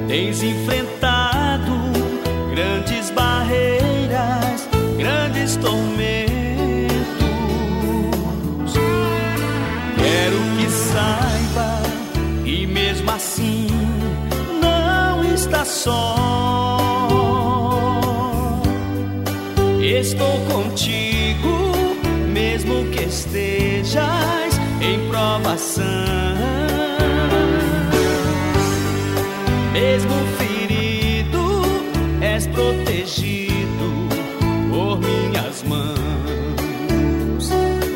Tens enfrentado grandes barreiras, grandes tormentos. Quero que saiba, e mesmo assim não está só. Estou contigo, mesmo que estejas em provação. Mesmo ferido, és protegido por minhas mãos.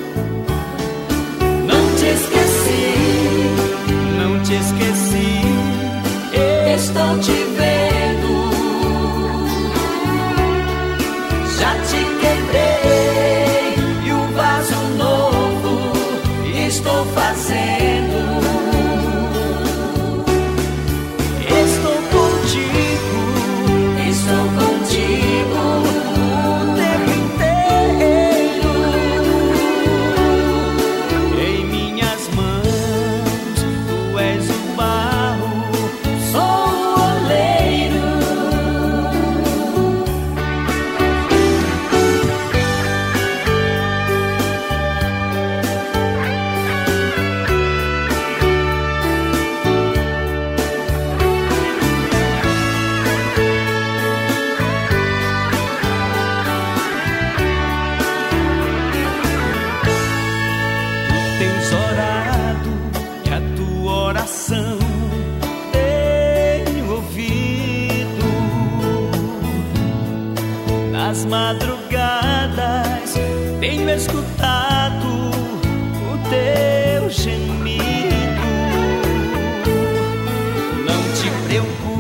Não te esqueci, não te esqueci, estou te vendo. Já te quebrei e um vaso novo estou fazendo. Estou contigo o tempo inteiro. Em minhas mãos tu és o barro, sou o oleiro. Tenho ouvido nas madrugadas, tenho escutado o teu gemido. Não te preocupes,